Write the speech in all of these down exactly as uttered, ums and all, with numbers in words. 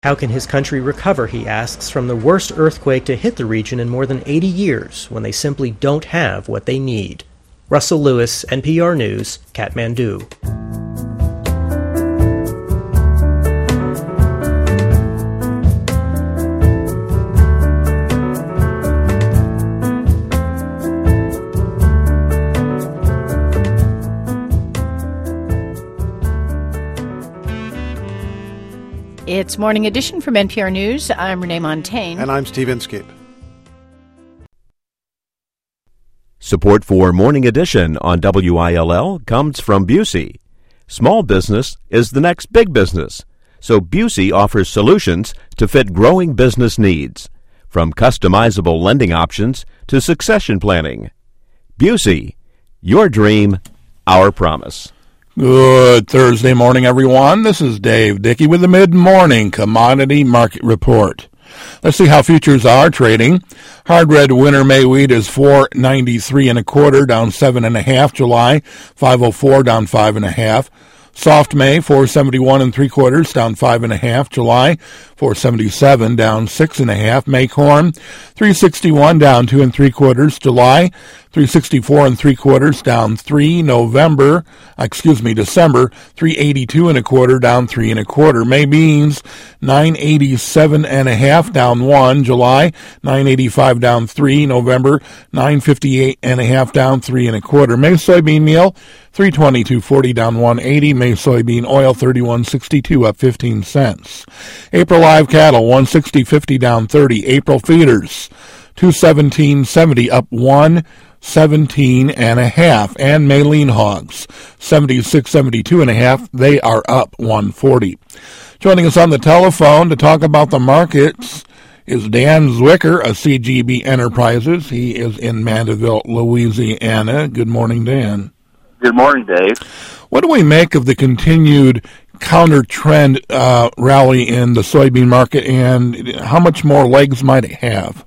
How can his country recover, he asks, from the worst earthquake to hit the region in more than eighty years when they simply don't have what they need? Russell Lewis, N P R News, Kathmandu. It's Morning Edition from N P R News. I'm Renee Montaigne. And I'm Steve Inskeep. Support for Morning Edition on W I L L comes from Busey. Small business is the next big business, so Busey offers solutions to fit growing business needs, from customizable lending options to succession planning. Busey, your dream, our promise. Good Thursday morning, everyone. This is Dave Dickey with the Mid-Morning Commodity Market Report. Let's see how futures are trading. Hard red winter May wheat is four ninety-three and a quarter, down seven and a half. July five oh four, down five and a half. Soft May four seventy-one and three quarters, down five and a half. July four seventy-seven, down six and a half. May corn three sixty-one, down two and three quarters. July three sixty-four and three quarters, down three. November, excuse me, December three eighty-two and a quarter, down three and a quarter. May beans nine eighty-seven and a half, down one. July nine eighty-five, down three. November nine fifty-eight and a half, down three and a quarter. May soybean meal three twenty-two forty, down one eighty. May soybean oil thirty-one sixty-two, up fifteen cents. April live cattle one sixty fifty, down thirty. April feeders two seventeen seventy, up one seventeen and a half. And May lean hogs seventy-six seventy-two and a half, they are up one forty. Joining us on the telephone to talk about the markets is Dan Zwicker of C G B Enterprises. He is in Mandeville, Louisiana. Good morning, Dan. Good morning, Dave. What do we make of the continued counter-trend uh, rally in the soybean market, and how much more legs might it have?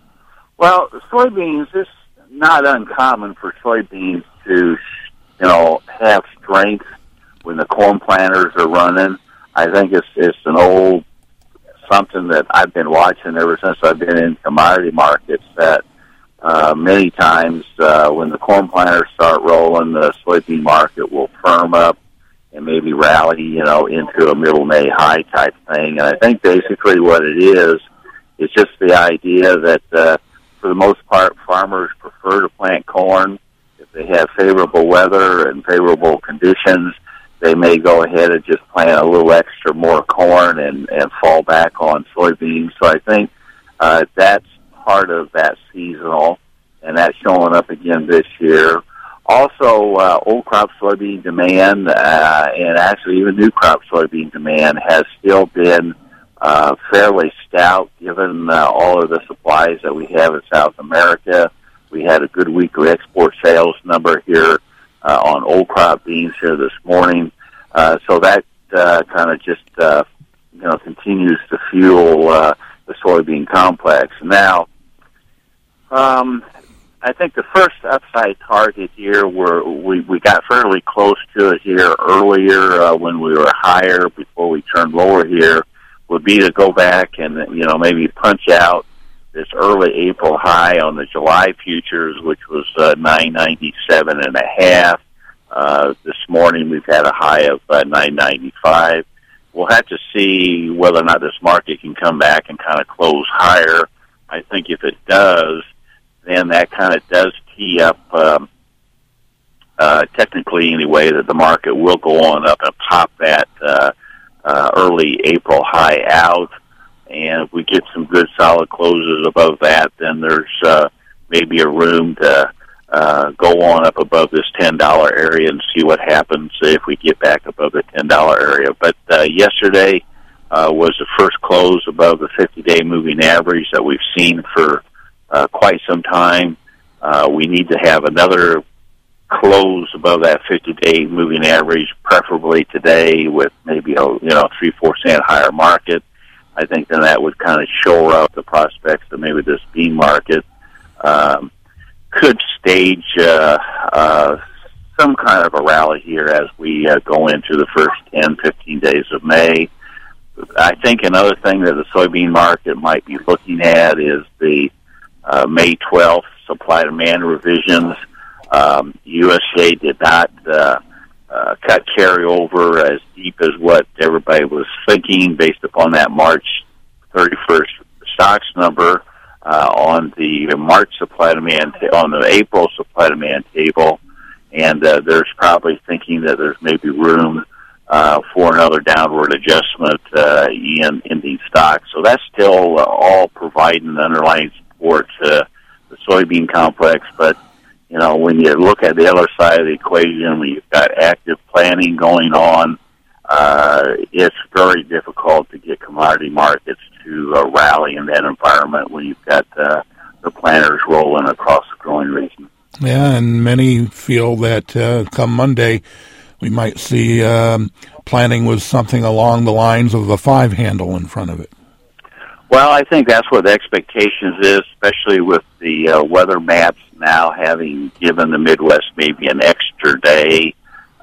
Well, soybeans, it's not uncommon for soybeans to, you know, have strength when the corn planters are running. I think it's it's an old something that I've been watching ever since I've been in commodity markets, that uh, many times uh, when the corn planters start rolling, the soybean market will firm up and maybe rally, you know, into a middle May high type thing. And I think basically what it is, is just the idea that uh, for the most part, farmers prefer to plant corn. If they have favorable weather and favorable conditions, they may go ahead and just plant a little extra more corn and, and fall back on soybeans. So I think uh, that's part of that seasonal, and that's showing up again this year. Also, uh, old crop soybean demand uh, and actually even new crop soybean demand has still been uh, fairly stout given uh, all of the supplies that we have in South America. We had a good weekly export sales number here uh, on old crop beans here this morning. Uh, so that uh, kind of just uh, you know continues to fuel uh, the soybean complex. Now, um, I think the first upside target here, were we, we got fairly close to it here earlier uh, when we were higher before we turned lower here, would be to go back and, you know, maybe punch out this early April high on the July futures, which was uh, nine ninety-seven and a half. Uh, this morning we've had a high of uh, nine ninety-five. We'll have to see whether or not this market can come back and kind of close higher. I think if it does, then that kind of does tee up, um, uh, technically anyway, that the market will go on up and pop that uh, uh, early April high out. And if we get some good solid closes above that, then there's uh, maybe a room to uh, go on up above this ten dollar area and see what happens if we get back above the ten dollar area. But uh, yesterday uh, was the first close above the fifty-day moving average that we've seen for uh, quite some time. Uh, we need to have another close above that fifty-day moving average, preferably today with maybe a you know three four cent higher market. I think then that would kind of shore up the prospects that maybe this bean market um, could stage uh, uh, some kind of a rally here as we uh, go into the first ten, fifteen days of May. I think another thing that the soybean market might be looking at is the uh, May twelfth supply-demand revisions. Um, U S D A did not uh, uh, cut carryover as deep as what everybody was thinking based upon that March thirty-first stocks number uh, on the March supply-demand, ta- on the April supply-demand table. And uh, there's probably thinking that there's maybe room uh, for another downward adjustment uh, in, in these stocks. So that's still uh, all providing underlying support to the soybean complex. But, you know, when you look at the other side of the equation, when you've got active planning going on, uh, it's very difficult to get commodity markets to uh, rally in that environment when you've got uh, the planters rolling across the growing region. Yeah, and many feel that uh, come Monday, we might see um, planning with something along the lines of a five handle in front of it. Well, I think that's what the expectations is, especially with the uh, weather maps now having given the Midwest maybe an extra day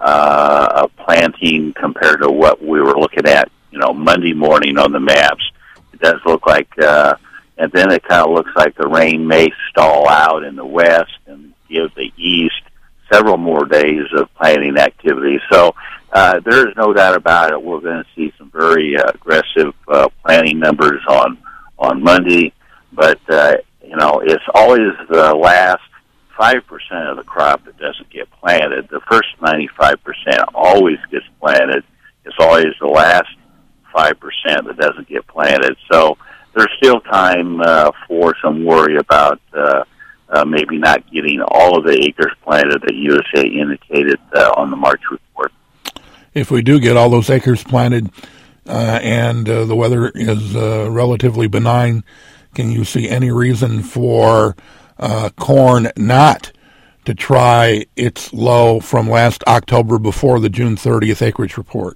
uh, of planting compared to what we were looking at, you know, Monday morning on the maps. It does look like, uh, and then it kind of looks like the rain may stall out in the west and give the east several more days of planting activity. So uh, there is no doubt about it. We're going to see some very uh, aggressive uh, planting numbers on on Monday, but uh, you know, it's always the last five percent of the crop that doesn't get planted. The first ninety-five percent always gets planted. It's always the last five percent that doesn't get planted. So there's still time uh, for some worry about uh, Uh, maybe not getting all of the acres planted that U S D A indicated uh, on the March report. If we do get all those acres planted uh, and uh, the weather is uh, relatively benign, can you see any reason for uh, corn not to try its low from last October before the June thirtieth acreage report?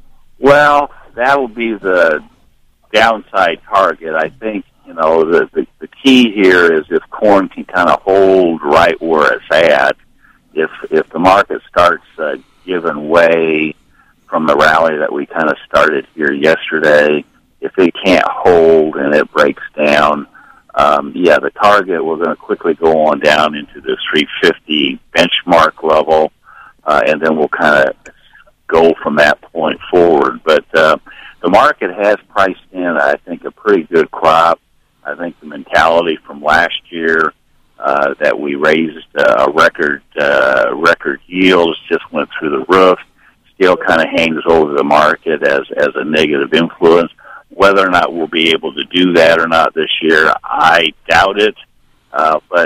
Well, that will be the downside target. I think, you know, the, the, the key here is if corn can kind of hold right where it's at. If if the market starts uh, giving way from the rally that we kind of started here yesterday, if it can't hold and it breaks down, um, yeah, the target, we're going to quickly go on down into the three fifty benchmark level, uh, and then we'll kind of go from that point forward. But uh, the market has priced in, I think, a pretty good crop. I think the mentality from last year uh, that we raised uh, a record uh, record yields just went through the roof, still kind of hangs over the market as, as a negative influence. Whether or not we'll be able to do that or not this year, I doubt it. Uh, but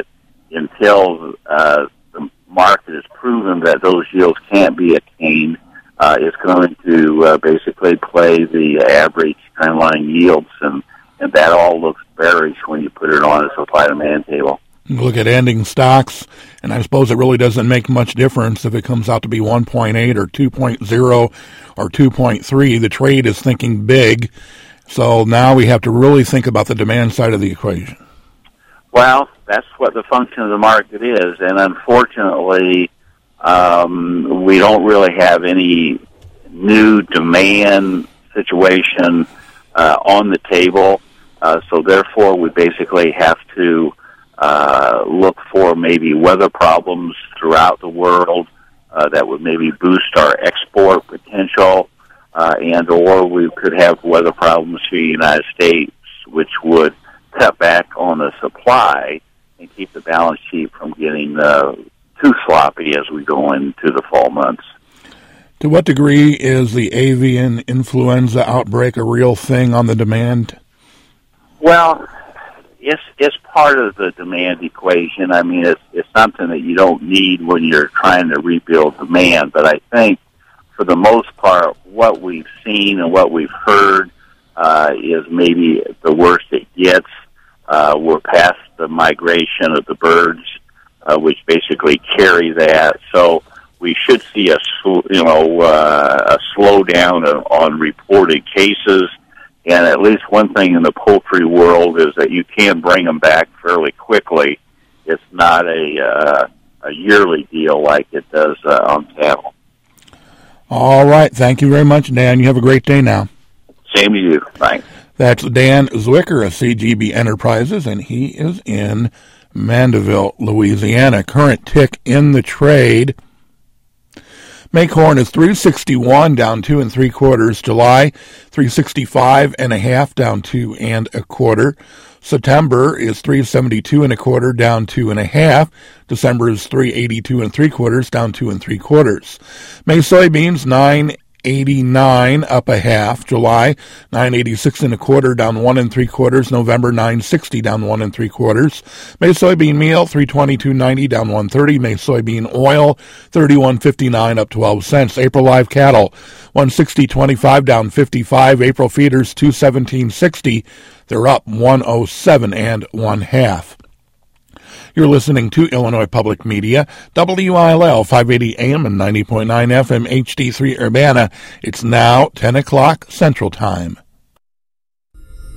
until uh, the market has proven that those yields can't be attained, uh, it's going to uh, basically play the average trendline yields, and And that all looks bearish when you put it on a supply-demand table. You look at ending stocks, and I suppose it really doesn't make much difference if it comes out to be one point eight or two point oh or two point three. The trade is thinking big, so now we have to really think about the demand side of the equation. Well, that's what the function of the market is, and unfortunately, um, we don't really have any new demand situation uh, on the table. Uh, so therefore, we basically have to uh, look for maybe weather problems throughout the world uh, that would maybe boost our export potential, uh, and or we could have weather problems here in the United States, which would cut back on the supply and keep the balance sheet from getting uh, too sloppy as we go into the fall months. To what degree is the avian influenza outbreak a real thing on the demand? Well, it's it's part of the demand equation. I mean, it's it's something that you don't need when you're trying to rebuild demand. But I think, for the most part, what we've seen and what we've heard uh, is maybe the worst it gets. Uh, we're past the migration of the birds, uh, which basically carry that. So we should see a you know uh, a slowdown on reported cases. And at least one thing in the poultry world is that you can bring them back fairly quickly. It's not a uh, a yearly deal like it does uh, on cattle. All right. Thank you very much, Dan. You have a great day now. Same to you. Thanks. That's Dan Zwicker of C G B Enterprises, and he is in Mandeville, Louisiana. Current tick in the trade. May corn is three sixty-one, down two and three quarters. July, three sixty-five and a half, down two and a quarter. September is three seventy-two and a quarter, down two and a half. December is three eighty-two and three quarters, down two and three quarters. May soybeans nine eighty-nine, up a half. July nine eighty-six and a quarter, down one and three quarters. November nine sixty, down one and three quarters. May soybean meal three twenty-two ninety, down one thirty. May soybean oil thirty-one fifty-nine, up twelve cents. April live cattle one sixty twenty-five, down fifty-five. April feeders two seventeen sixty, they're up one oh seven and one half. You're listening to Illinois Public Media, W I L L five eighty A M and ninety point nine F M H D three Urbana. It's now ten o'clock Central Time.